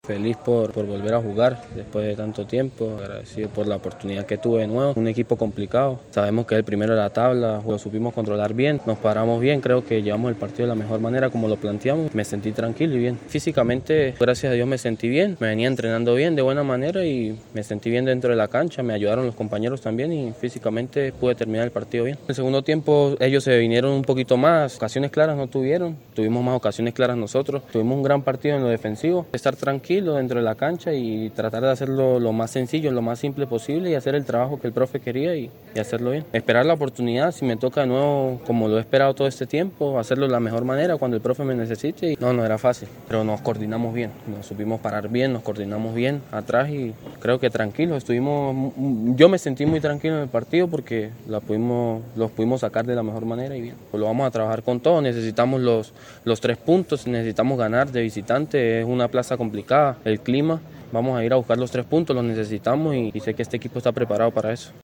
Feliz por volver a jugar después de tanto tiempo, agradecido por la oportunidad que tuve de nuevo. Un equipo complicado, sabemos que es el primero de la tabla, lo supimos controlar bien, nos paramos bien, creo que llevamos el partido de la mejor manera como lo planteamos. Me sentí tranquilo y bien. Físicamente, gracias a Dios me sentí bien, me venía entrenando bien de buena manera y me sentí bien dentro de la cancha, me ayudaron los compañeros también y físicamente pude terminar el partido bien. En el segundo tiempo ellos se vinieron un poquito más, ocasiones claras no tuvieron, tuvimos más ocasiones claras nosotros, tuvimos un gran partido en lo defensivo, estar tranquilo dentro de la cancha y tratar de hacerlo lo más sencillo, lo más simple posible y hacer el trabajo que el profe quería y hacerlo bien. Esperar la oportunidad, si me toca de nuevo como lo he esperado todo este tiempo, hacerlo de la mejor manera cuando el profe me necesite. No era fácil, pero nos coordinamos bien, nos supimos parar bien, nos coordinamos bien atrás y creo que tranquilos, yo me sentí muy tranquilo en el partido porque los pudimos sacar de la mejor manera y bien. Pues lo vamos a trabajar con todo, necesitamos los 3 puntos, necesitamos ganar de visitante, es una plaza complicada, el clima, vamos a ir a buscar los 3 puntos, los necesitamos y sé que este equipo está preparado para eso.